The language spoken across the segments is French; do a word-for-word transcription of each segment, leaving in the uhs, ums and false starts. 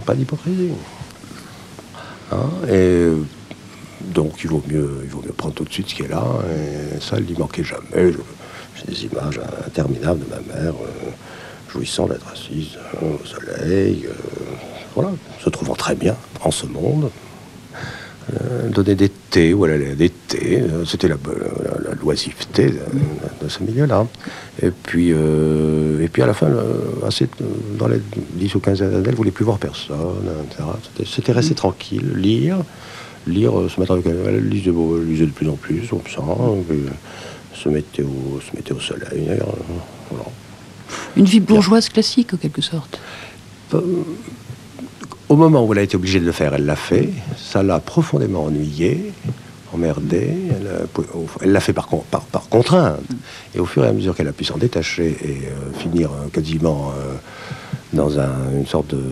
pas d'hypocrisie. Hein, et donc, il vaut, mieux, il vaut mieux prendre tout de suite ce qui est là, et ça, il n'y manquait jamais. J'ai des images interminables de ma mère euh, jouissant d'être assise euh, au soleil, euh, voilà, se trouvant très bien en ce monde. Euh, donner des thés, ou elle allait à des thés, euh, c'était la, la, la loisiveté de, de ce milieu-là. Et puis, euh, et puis à la fin, euh, assez, dans les dix ou quinze années, elle ne voulait plus voir personne, et cetera. C'était, c'était rester tranquille, lire, lire, euh, se mettre avec elle, elle lisait, elle lisait de plus en plus, comme ça, euh, se, mettait au, se mettait au soleil, euh, voilà. Une vie bourgeoise classique, en quelque sorte. Euh, Au moment où elle a été obligée de le faire, elle l'a fait. Ça l'a profondément ennuyée, emmerdée. Elle, elle l'a fait par, par, par contrainte. Et au fur et à mesure qu'elle a pu s'en détacher et euh, finir euh, quasiment euh, dans un, une sorte de,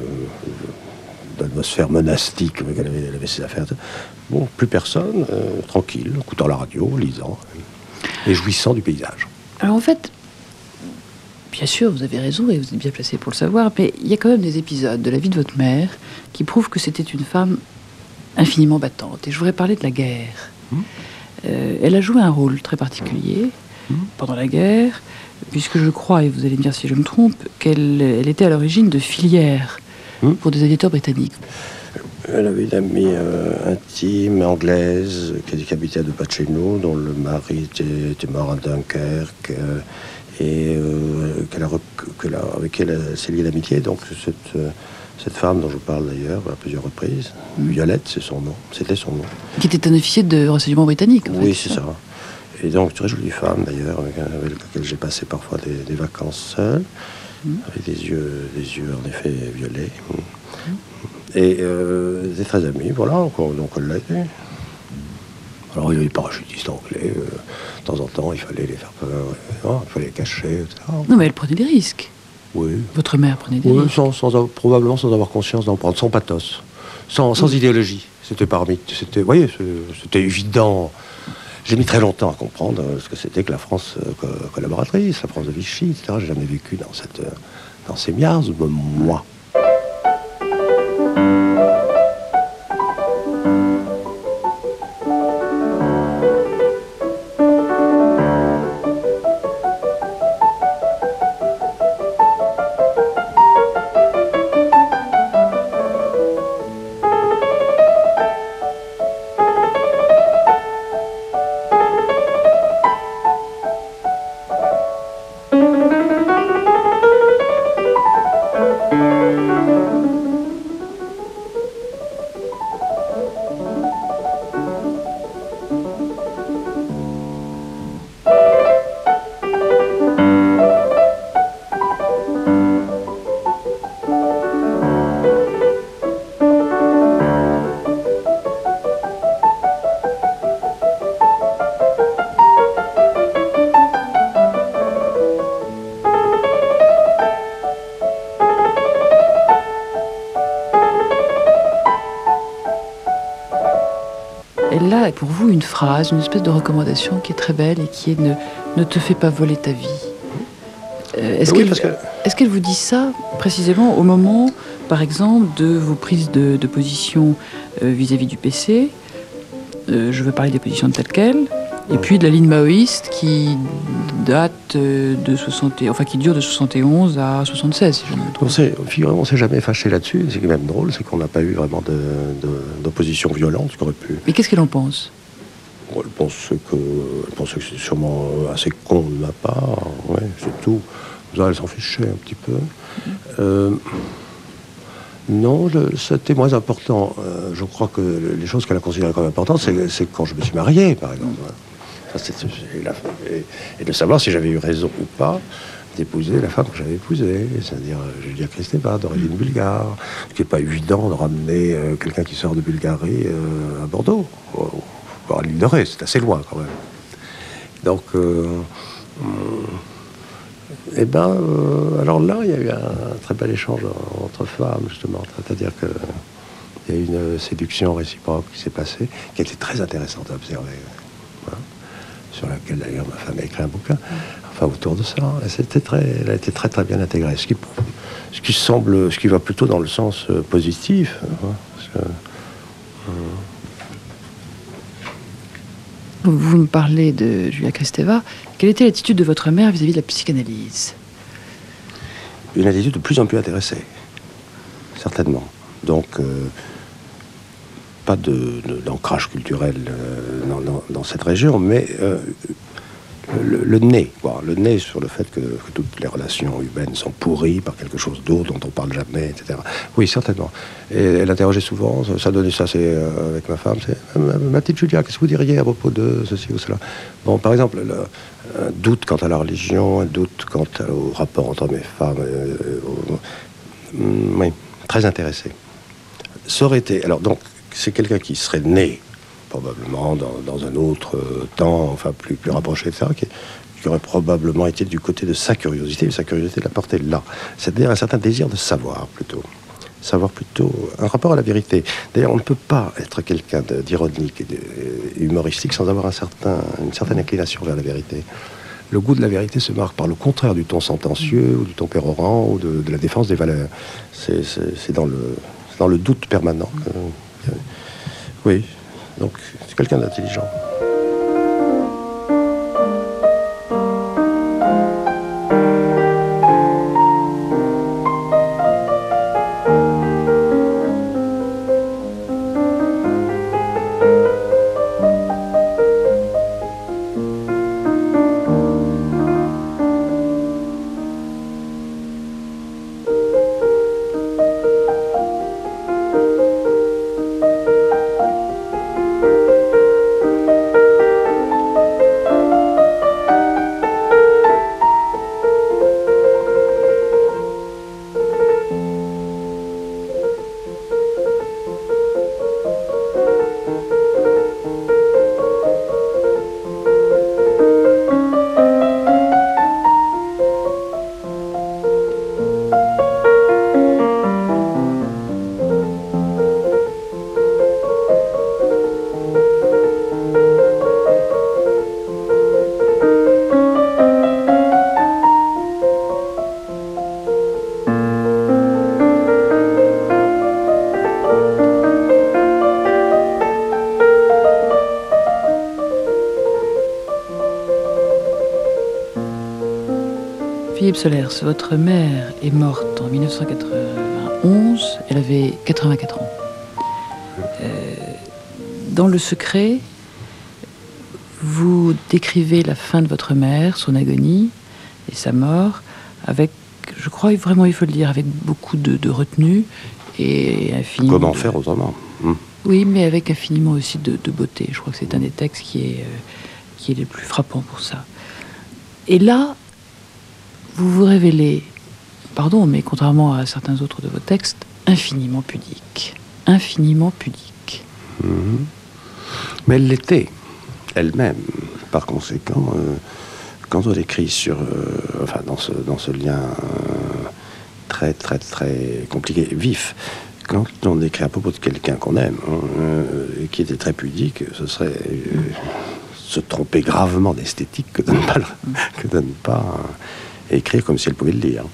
d'atmosphère monastique, elle avait, elle avait ses affaires. Bon, plus personne, euh, tranquille, écoutant la radio, lisant et jouissant du paysage. Alors en fait, bien sûr, vous avez raison et vous êtes bien placé pour le savoir, mais il y a quand même des épisodes de la vie de votre mère qui prouvent que c'était une femme infiniment battante. Et je voudrais parler de la guerre. Mmh. Euh, elle a joué un rôle très particulier mmh. pendant la guerre, puisque je crois, et vous allez me dire si je me trompe, qu'elle elle était à l'origine de filières mmh. pour des aviateurs britanniques. Elle avait une amie euh, intime, anglaise, qui habitait à deux pas de chez nous, dont le mari était, était mort à Dunkerque. Euh, et euh, qu'elle a, que la, avec qui elle s'est liée d'amitié. Donc cette, euh, cette femme dont je parle d'ailleurs à plusieurs reprises, mmh. Violette, c'est son nom, c'était son nom. Qui était un officier de renseignement britannique, en oui, fait, c'est ça. ça. Et donc, très jolie femme d'ailleurs, avec, avec laquelle j'ai passé parfois des, des vacances seul, mmh. avec des yeux, des yeux en effet violets. Mmh. Et euh, des très amis, voilà, encore, donc elle l'a été. Alors il y avait des parachutistes anglais, euh, de temps en temps il fallait les faire peur, euh, il fallait les cacher, et cetera. Non mais elle prenait des risques. Oui. Votre mère prenait des oui, risques. Sans, sans, probablement sans avoir conscience d'en prendre, sans pathos, sans, sans oui. idéologie. C'était parmi, c'était, vous voyez, c'était évident. J'ai mis très longtemps à comprendre ce que c'était que la France euh, collaboratrice, la France de Vichy, et cetera. J'ai jamais vécu dans cette, dans ces miasmes, moi. Elle a pour vous une phrase, une espèce de recommandation qui est très belle et qui est ne, ne te fais pas voler ta vie. Euh, est-ce, oui, qu'elle, que... est-ce qu'elle vous dit ça précisément au moment, par exemple, de vos prises de, de position euh, vis-à-vis du P C euh, Je veux parler des positions de telles quelles, et puis de la ligne maoïste qui date de soixante, enfin qui dure de soixante et onze à soixante-seize, si je me trompe. On ne s'est jamais fâché là-dessus. C'est quand même drôle, c'est qu'on n'a pas eu vraiment de, de, d'opposition violente, ce qu'aurait pu. Mais qu'est-ce qu'elle en pense? Elle pense que, elle pense que c'est sûrement assez con de ma part. Ouais, c'est tout. Elle s'en fichait un petit peu. Mmh. Euh, non, je, c'était moins important. Euh, je crois que les choses qu'elle a considérées comme importantes, c'est, c'est quand je me suis marié, par exemple. Mmh. C'est, c'est la, et, et de savoir si j'avais eu raison ou pas d'épouser la femme que j'avais épousée, c'est-à-dire Julia Kristeva, d'origine bulgare, ce qui n'est pas évident de ramener euh, quelqu'un qui sort de Bulgarie euh, à Bordeaux, ou, ou à l'île de Ré, c'est assez loin quand même. Donc, euh, euh, et ben, euh, alors là, il y a eu un très bel échange entre femmes, justement, c'est-à-dire que il y a eu une séduction réciproque qui s'est passée, qui était très intéressante à observer. Hein, sur laquelle d'ailleurs ma femme a écrit un bouquin, enfin autour de ça. Et c'était très, elle a été très très bien intégrée, ce qui, ce qui semble, ce qui va plutôt dans le sens euh, positif. Hein, parce que, euh, vous, vous me parlez de Julia Kristeva. Quelle était l'attitude de votre mère vis-à-vis de la psychanalyse? Une attitude de plus en plus intéressée, certainement. Donc, euh, pas de, de, d'ancrage culturel euh, dans, dans, dans cette région, mais euh, le, le nez, quoi, le nez sur le fait que, que toutes les relations humaines sont pourries par quelque chose d'autre dont on parle jamais, et cetera. Oui, certainement. Et elle interrogeait souvent, ça, ça donnait ça, c'est euh, avec ma femme, c'est ma, ma petite Julia, qu'est-ce que vous diriez à propos de ceci ou cela? Bon, par exemple, le, un doute quant à la religion, un doute quant au rapport entre mes femmes, euh, euh, euh, oui, très intéressé. Ça aurait été, alors donc, c'est quelqu'un qui serait né probablement dans, dans un autre euh, temps, enfin plus, plus rapproché, et cetera, qui, qui aurait probablement été du côté de sa curiosité, et sa curiosité la portait là. C'est-à-dire un certain désir de savoir, plutôt. Savoir plutôt, un rapport à la vérité. D'ailleurs, on ne peut pas être quelqu'un de, d'ironique et de, humoristique sans avoir un certain, une certaine inclination vers la vérité. Le goût de la vérité se marque par le contraire du ton sentencieux, ou du ton pérorant, ou de, de la défense des valeurs. C'est, c'est, c'est dans le, c'est dans le doute permanent. Que, que, oui, donc c'est quelqu'un d'intelligent. Philippe Solers, votre mère est morte en dix-neuf cent quatre-vingt-onze, elle avait quatre-vingt-quatre ans. Euh, dans Le Secret, vous décrivez la fin de votre mère, son agonie et sa mort, avec, je crois vraiment il faut le dire, avec beaucoup de, de retenue et infiniment... Comment de... faire autrement hum. Oui, mais avec infiniment aussi de, de beauté. Je crois que c'est un des textes qui est, euh, qui est le plus frappant pour ça. Et là, vous vous révélez, pardon, mais contrairement à certains autres de vos textes, infiniment pudique. Infiniment pudique. Mmh. Mais elle l'était, elle-même. Par conséquent, euh, quand on écrit sur, euh, enfin, dans ce, dans ce lien euh, très, très, très compliqué, vif, quand on écrit à propos de quelqu'un qu'on aime, hein, euh, et qui était très pudique, ce serait euh, se tromper gravement d'esthétique que de ne pas, que de ne pas euh, écrire comme si elle pouvait le lire.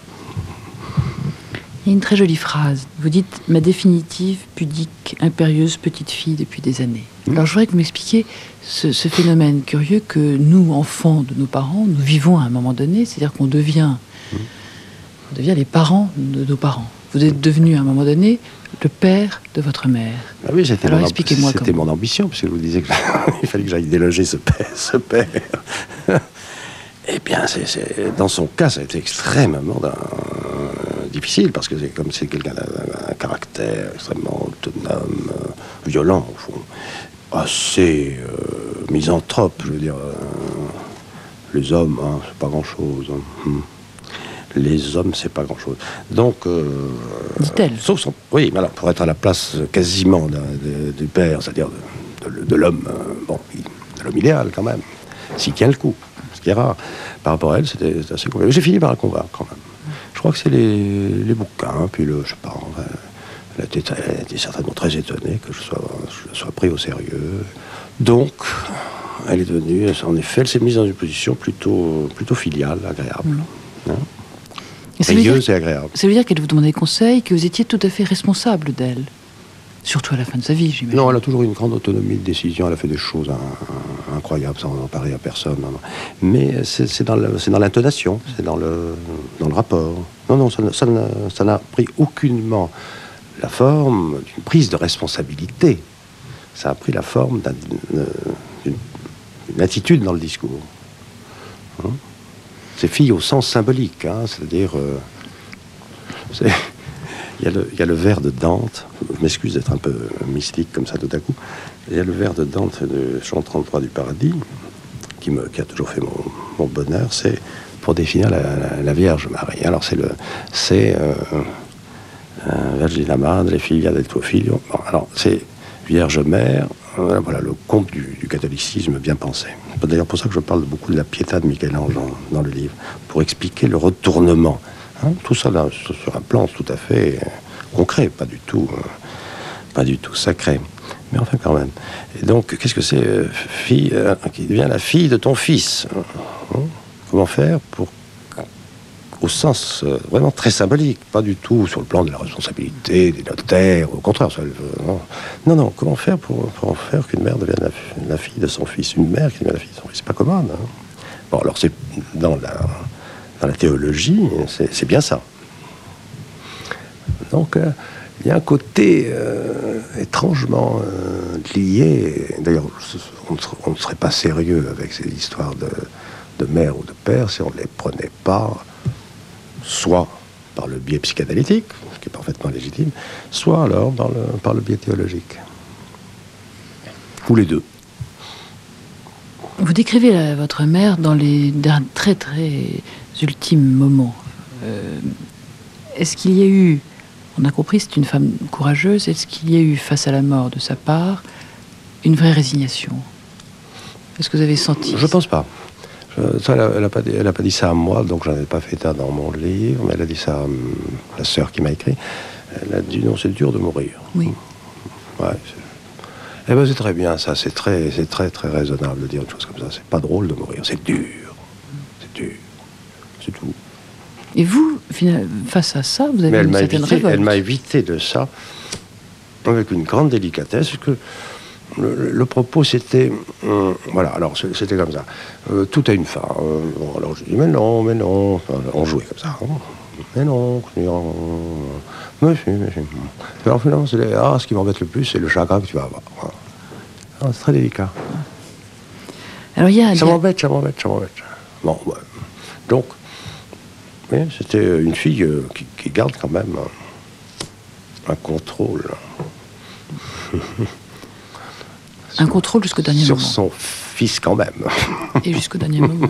Il y a une très jolie phrase. Vous dites « Ma définitive, pudique, impérieuse petite fille depuis des années. Mmh. » Alors je voudrais que vous m'expliquiez ce, ce phénomène curieux que nous, enfants de nos parents, nous vivons à un moment donné, c'est-à-dire qu'on devient, mmh. on devient les parents de nos parents. Vous êtes devenu à un moment donné le père de votre mère. Ah oui, c'était, Alors, mon, expliquez-moi c'était comment. mon ambition, parce que vous disiez qu'il fallait que j'aille déloger ce père. Ce père. Eh bien, c'est, c'est, dans son cas, ça a été extrêmement d'un, difficile, parce que c'est comme c'est quelqu'un d'un, d'un caractère extrêmement autonome, euh, violent, au fond, assez euh, misanthrope, je veux dire. Euh, les hommes, hein, c'est pas grand-chose. Hein. Hum. Les hommes, c'est pas grand-chose. Donc, euh, dit-elle. Sauf son, oui, voilà, pour être à la place quasiment d'un, de, du père, c'est-à-dire de, de, de l'homme, euh, bon, de l'homme idéal quand même, s'il tient le coup, ce qui est rare. Par rapport à elle, c'était, c'était assez compliqué. J'ai fini par la convaincre quand même. Je crois que c'est les, les bouquins, puis le, je sais pas, enfin, elle, était, elle était certainement très étonnée que je sois, je sois pris au sérieux. Donc, elle est devenue, en effet, elle s'est mise dans une position plutôt, plutôt filiale, agréable. Mmh. Hein? Veilleuse et agréable. Ça veut dire qu'elle vous demandait conseil, que vous étiez tout à fait responsable d'elle. Surtout à la fin de sa vie, j'imagine. Non, elle a toujours eu une grande autonomie de décision. Elle a fait des choses hein, incroyables, sans en parler à personne. Non, non. Mais c'est, c'est dans l'intonation, c'est dans le, dans le rapport. Non, non, ça, ça, ça n'a pris aucunement la forme d'une prise de responsabilité. Ça a pris la forme d'un, d'une, d'une attitude dans le discours. Hein? C'est fille au sens symbolique, hein, c'est-à-dire... Euh, c'est, il, y a le, il y a le vers de Dante, je m'excuse d'être un peu mystique comme ça tout à coup, il y a le vers de Dante de Chant trente-trois du Paradis, qui, me, qui a toujours fait mon, mon bonheur, c'est pour définir la, la, la Vierge Marie. Alors c'est le... c'est euh, euh, Vergine Madre, Figlia del tuo figlio. Bon, alors c'est Vierge Mère, euh, voilà le conte du, du catholicisme bien pensé. C'est d'ailleurs pour ça que je parle beaucoup de la Pietà de Michel-Ange dans, dans le livre, pour expliquer le retournement. Hein, tout ça là, sur un plan tout à fait concret, pas du tout, euh, pas du tout sacré. Mais enfin quand même. Et donc, qu'est-ce que c'est euh, fille euh, qui devient la fille de ton fils hein? Comment faire pour, au sens euh, vraiment très symbolique, pas du tout sur le plan de la responsabilité des notaires, au contraire. Ça, euh, non. non, non, comment faire pour, pour en faire qu'une mère devienne la, la fille de son fils, une mère qui devient la fille de son fils, c'est pas commode. Hein? Bon, alors c'est dans la, dans la théologie, c'est, c'est bien ça. Donc, euh, il y a un côté euh, étrangement euh, lié. D'ailleurs, on, on ne serait pas sérieux avec ces histoires de, de mère ou de père si on ne les prenait pas, soit par le biais psychanalytique, ce qui est parfaitement légitime, soit alors dans le, par le biais théologique. Ou les deux. Vous décrivez la, votre mère dans les derniers, très très ultimes moments. Euh, est-ce qu'il y a eu... On a compris, c'est une femme courageuse. Est-ce qu'il y a eu, face à la mort de sa part, une vraie résignation? Est-ce que vous avez senti? Je pense pas. Je, ça, elle n'a pas, pas dit ça à moi, donc j'en ai pas fait état dans mon livre, mais elle a dit ça à hum, la sœur qui m'a écrit. Elle a dit non, c'est dur de mourir. Oui. Ouais. C'est, eh ben, c'est très bien, ça. C'est très, c'est très, très raisonnable de dire une chose comme ça. C'est pas drôle de mourir. C'est dur. C'est dur. C'est tout. Et vous, face à ça, vous avez une certaine évité, révolte. Elle m'a évité de ça avec une grande délicatesse, parce que le, le propos c'était... Euh, voilà, alors c'était comme ça. Euh, tout a une fin. Euh, bon, alors je dis, mais non, mais non. On jouait comme ça. Hein. Mais non, mais si, mais si. Alors finalement, c'est les, ah, ce qui m'embête le plus, c'est le chagrin que tu vas avoir. Ah, c'est très délicat. Alors, il y a ça m'embête, ça m'embête, ça m'embête. Bon, ouais. Donc... Mais c'était une fille euh, qui, qui garde quand même un, un contrôle. Un contrôle jusqu'au dernier sur moment. Sur son fils quand même. Et jusqu'au dernier moment.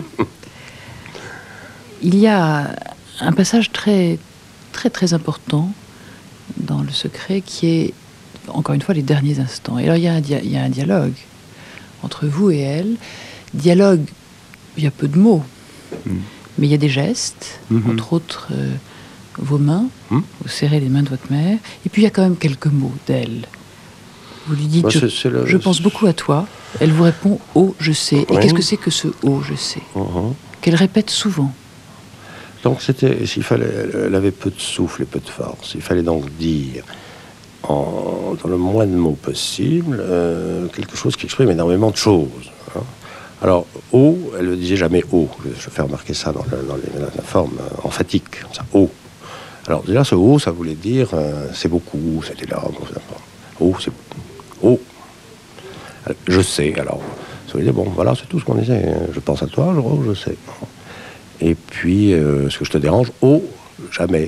Il y a un passage très, très, très important dans Le Secret qui est, encore une fois, les derniers instants. Et alors, il y a un, dia- il y a un dialogue entre vous et elle. Dialogue, il y a peu de mots. Mm. Mais il y a des gestes, mm-hmm. entre autres euh, vos mains, mm. vous serrez les mains de votre mère, et puis il y a quand même quelques mots d'elle. Vous lui dites, bah, je, c'est le... je pense beaucoup à toi. Elle vous répond, oh, je sais. Et oui. Qu'est-ce que c'est que ce oh, je sais uh-huh. Qu'elle répète souvent. Donc c'était, s'il fallait, elle avait peu de souffle et peu de force. Il fallait donc dire, en, dans le moins de mots possible, euh, quelque chose qui exprime énormément de choses. Hein. Alors, O, elle ne disait jamais O. Je fais remarquer ça dans, le, dans les, la, la forme euh, emphatique, comme ça, O. Alors, déjà, ce O, ça voulait dire euh, c'est beaucoup, c'était là. O, c'est O. Alors, je sais, alors, ça voulait dire bon, voilà, c'est tout ce qu'on disait. Je pense à toi, je, je sais. Et puis, euh, ce que je te dérange, O, jamais.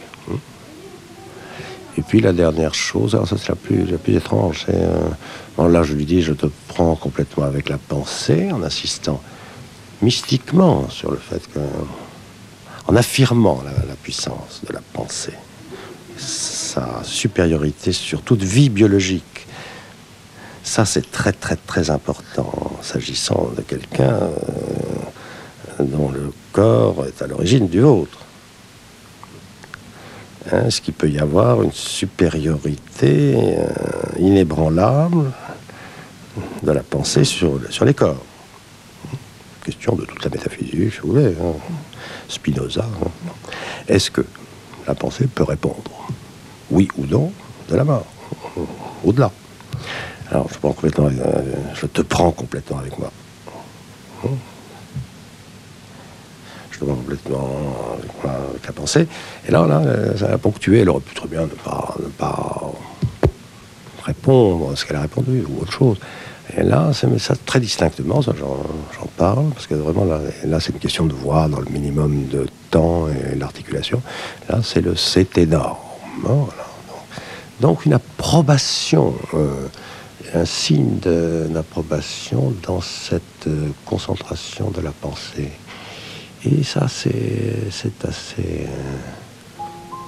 Et puis, la dernière chose, alors ça, c'est la plus, la plus étrange, c'est. Euh, bon, là, je lui dis, je te prends complètement avec la pensée, en insistant mystiquement sur le fait que. En affirmant la, la puissance de la pensée, sa supériorité sur toute vie biologique. Ça, c'est très, très, très important, s'agissant de quelqu'un euh, dont le corps est à l'origine du vôtre. Hein, est-ce qu'il peut y avoir une supériorité euh, inébranlable de la pensée sur, sur les corps? Question de toute la métaphysique, si vous voulez, hein. Spinoza. Hein. Est-ce que la pensée peut répondre, oui ou non, de la mort, au-delà? Alors, je, prends complètement, euh, je te prends complètement avec moi. Je te prends complètement avec, moi, avec la pensée. Et là, là, ça a ponctué. Elle aurait pu très bien ne pas, ne pas répondre à ce qu'elle a répondu ou autre chose. Et là, c'est ça très distinctement, ça, j'en, j'en parle, parce que vraiment, là, là, c'est une question de voir dans le minimum de temps et l'articulation. Là, c'est le c'est énorme. Voilà. Donc, une approbation, euh, un signe de, d'approbation dans cette euh, concentration de la pensée. Et ça, c'est, c'est assez... Euh,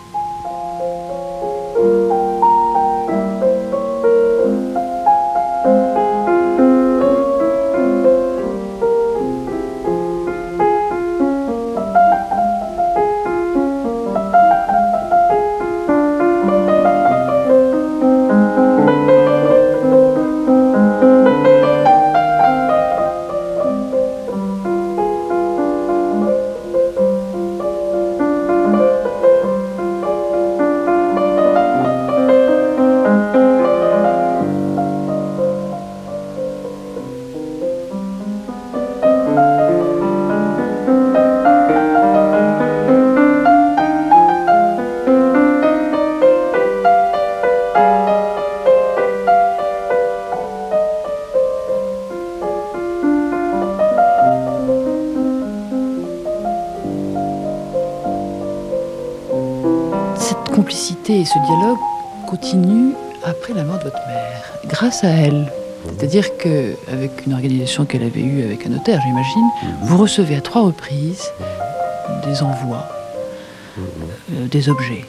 complicité et ce dialogue continuent après la mort de votre mère, grâce à elle. C'est-à-dire qu'avec une organisation qu'elle avait eue avec un notaire, j'imagine, mmh. vous recevez à trois reprises des envois, mmh. euh, des objets.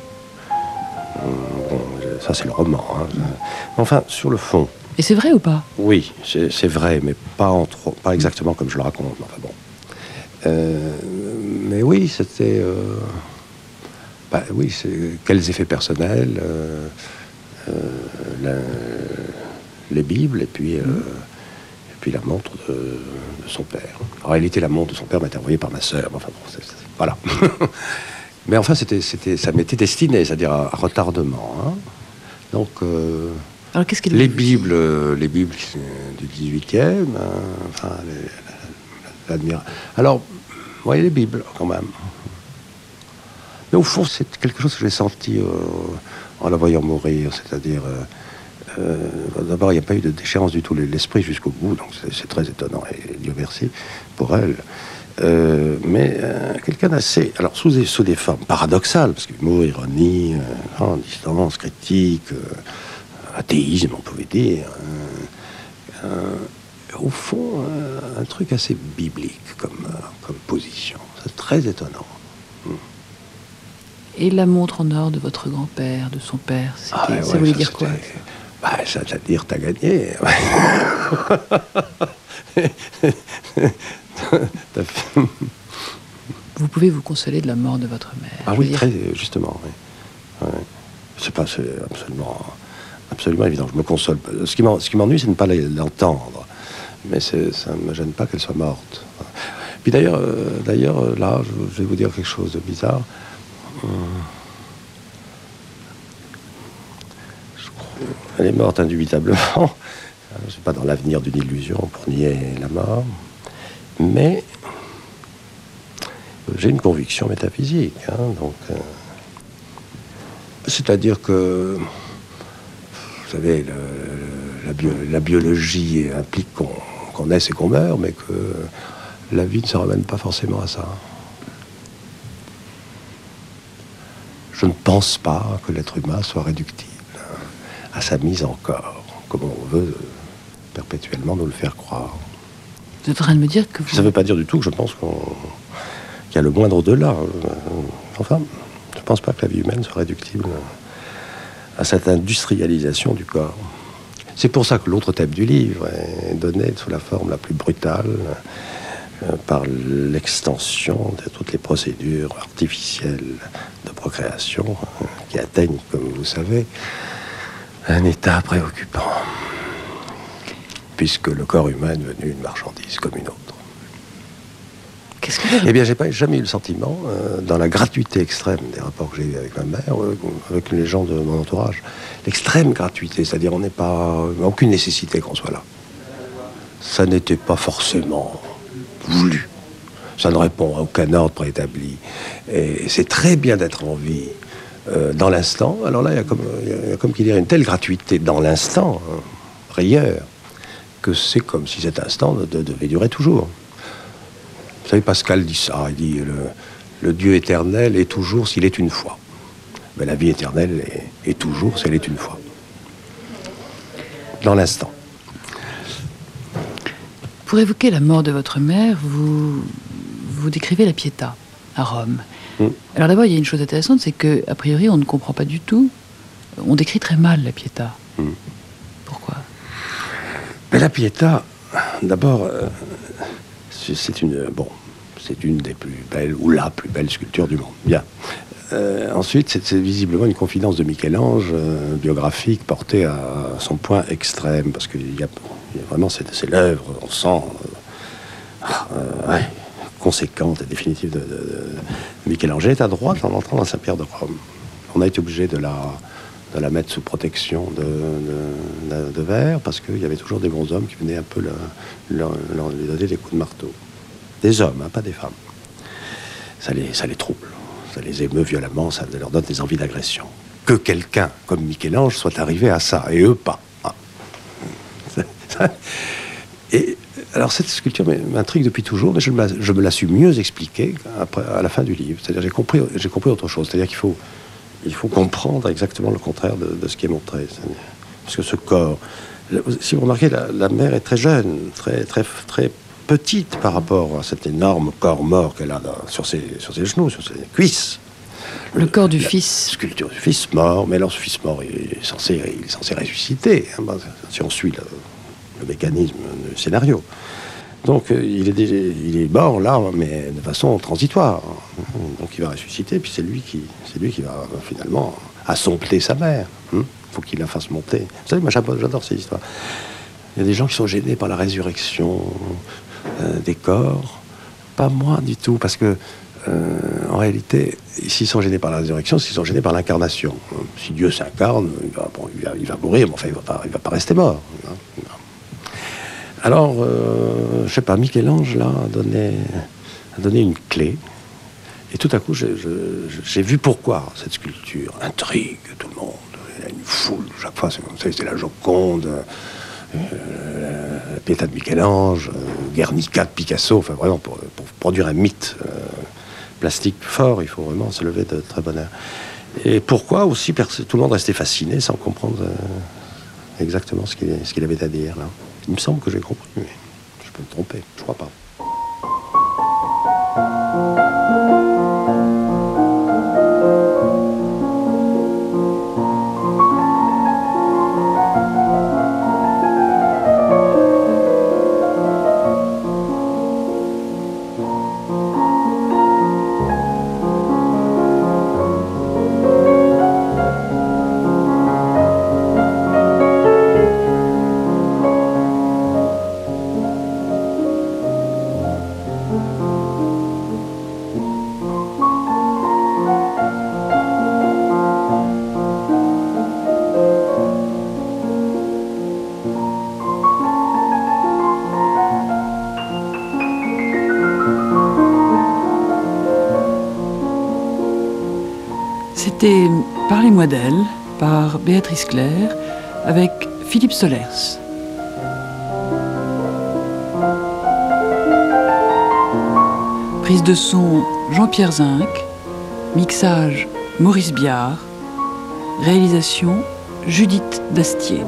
Bon, ça c'est le roman. Hein. Mmh. Enfin, sur le fond... Et c'est vrai ou pas? Oui, c'est, c'est vrai, mais pas, en trop, pas exactement comme je le raconte. Enfin bon. Euh, mais oui, c'était... Euh... Bah, oui, c'est quels effets personnels, euh, euh, la, les Bibles, et puis, euh, et puis la montre de, de son père. En réalité, la montre de son père m'a été envoyée par ma sœur. Enfin, bon, c'est, c'est, voilà. Mais enfin, c'était, c'était, ça m'était destiné, c'est-à-dire à, à retardement. Hein. Donc, euh, alors, qu'est-ce qu'il les Bibles, euh, les Bibles du dix-huitième, hein, enfin, les, l'admira. Alors, vous voyez les Bibles, quand même. Mais au fond, c'est quelque chose que j'ai senti euh, en la voyant mourir, c'est-à-dire, euh, euh, d'abord, il n'y a pas eu de déchéance du tout, l'esprit jusqu'au bout, donc c'est, c'est très étonnant, et Dieu merci pour elle. Euh, mais euh, quelqu'un d'assez, alors sous, sous des formes paradoxales, parce que humour, ironie, euh, hein, distance, critique, euh, athéisme, on pouvait dire, euh, euh, au fond, euh, un truc assez biblique comme, euh, comme position, c'est très étonnant. Hum. Et la montre en or de votre grand-père, de son père, ah ouais, ça ouais, voulait ça, dire quoi? Bah, ça veut dire t'as gagné. Vous pouvez vous consoler de la mort de votre mère. Ah oui, dire... très justement. Oui. Ouais. C'est pas c'est absolument, absolument évident. Je me console. Ce qui, ce qui m'ennuie, c'est de ne pas l'entendre. Mais c'est, ça ne me gêne pas qu'elle soit morte. Puis d'ailleurs, euh, d'ailleurs, là, je, je vais vous dire quelque chose de bizarre. Elle est morte indubitablement. Je ne suis pas dans l'avenir d'une illusion pour nier la mort. Mais j'ai une conviction métaphysique. Hein, donc, euh, c'est-à-dire que, vous savez, le, le, la, bio, la biologie implique qu'on, qu'on naisse et qu'on meurt, mais que la vie ne se ramène pas forcément à ça. Je ne pense pas que l'être humain soit réductible à sa mise en corps, comme on veut perpétuellement nous le faire croire. Vous êtes en train de me dire que vous... Ça ne veut pas dire du tout que je pense qu'on... qu'il y a le moindre au-delà. Enfin, je ne pense pas que la vie humaine soit réductible à cette industrialisation du corps. C'est pour ça que l'autre thème du livre est donné sous la forme la plus brutale, euh, par l'extension de toutes les procédures artificielles de procréation, euh, qui atteignent, comme vous savez, un état préoccupant, puisque le corps humain est devenu une marchandise comme une autre. Qu'est-ce que Eh bien, j'ai pas jamais eu le sentiment, euh, dans la gratuité extrême des rapports que j'ai eu avec ma mère, euh, avec les gens de mon entourage, l'extrême gratuité, c'est-à-dire on n'est pas, aucune nécessité qu'on soit là. Ça n'était pas forcément voulu. Ça ne répond à aucun ordre préétabli. Et c'est très bien d'être en vie euh, dans l'instant. Alors là, il y a comme, il y a comme qu'il y a une telle gratuité dans l'instant, hein, ailleurs, que c'est comme si cet instant de, de, devait durer toujours. Vous savez, Pascal dit ça, il dit le, le Dieu éternel est toujours s'il est une fois. Mais la vie éternelle est, est toujours si elle est une fois. Dans l'instant. Pour évoquer la mort de votre mère, vous, vous décrivez la Pietà à Rome. Mm. Alors d'abord, il y a une chose intéressante, c'est qu'a priori, on ne comprend pas du tout. On décrit très mal la Pietà. Mm. Pourquoi? Mais la Pietà, d'abord, euh, c'est une, bon, c'est une des plus belles, ou la plus belle sculpture du monde. Bien. Euh, ensuite, c'est visiblement une confidence de Michel-Ange, euh, biographique, portée à son point extrême, parce qu'il y a, il y a vraiment, c'est l'œuvre, on sent, euh, euh, ouais, conséquente et définitive de, de, de Michel-Ange. Elle est à droite en entrant dans Saint-Pierre de Rome. On a été obligé de la, de la mettre sous protection de, de, de, de verre, parce qu'il y avait toujours des bons hommes qui venaient un peu le, le, le, lui donner des coups de marteau. Des hommes, hein, pas des femmes. Ça les, ça les trouble. Ça les émeut violemment, ça leur donne des envies d'agression. Que quelqu'un comme Michel-Ange soit arrivé à ça, et eux pas. Ah. Et alors cette sculpture m'intrigue depuis toujours, mais je me, la, je me la suis mieux expliquée après, à la fin du livre. C'est-à-dire j'ai compris, j'ai compris autre chose. C'est-à-dire qu'il faut, il faut comprendre exactement le contraire de, de ce qui est montré. Parce que ce corps, si vous remarquez, la, la mère est très jeune, très, très, très petite par rapport à cet énorme corps mort qu'elle a sur ses, sur ses genoux, sur ses cuisses. Le corps du fils. Sculpture du fils mort, mais alors ce fils mort, il est censé, il est censé ressusciter, hein, si on suit le, le mécanisme du scénario. Donc il est, déjà, il est mort là, mais de façon transitoire. Donc il va ressusciter, puis c'est lui qui, c'est lui qui va finalement assompler sa mère. Il hein, faut qu'il la fasse monter. Vous savez, moi j'adore ces histoires. Il y a des gens qui sont gênés par la résurrection euh, des corps. Pas moi du tout, parce que Euh, en réalité, s'ils sont gênés par la résurrection, s'ils sont gênés par l'incarnation. Si Dieu s'incarne, il va, bon, il, va, il va mourir, mais enfin, il ne va, va pas rester mort. Alors, euh, je ne sais pas, Michel-Ange, là, a donné, a donné une clé. Et tout à coup, j'ai vu pourquoi cette sculpture intrigue tout le monde. Il y a une foule, chaque fois, c'est comme ça, c'est la Joconde, euh, la Pietà de Michel-Ange, euh, Guernica de Picasso, enfin, vraiment, pour, pour produire un mythe euh, plastique fort, il faut vraiment se lever de très bonne heure. Et pourquoi aussi tout le monde restait fasciné sans comprendre euh, exactement ce qu'il ce qu'il avait à dire là. Il me semble que j'ai compris, mais je peux me tromper, je crois pas. C'était Parlez-moi d'elle par Béatrice Claire avec Philippe Solers. Prise de son Jean-Pierre Zinc, mixage Maurice Biard, réalisation Judith Dastier.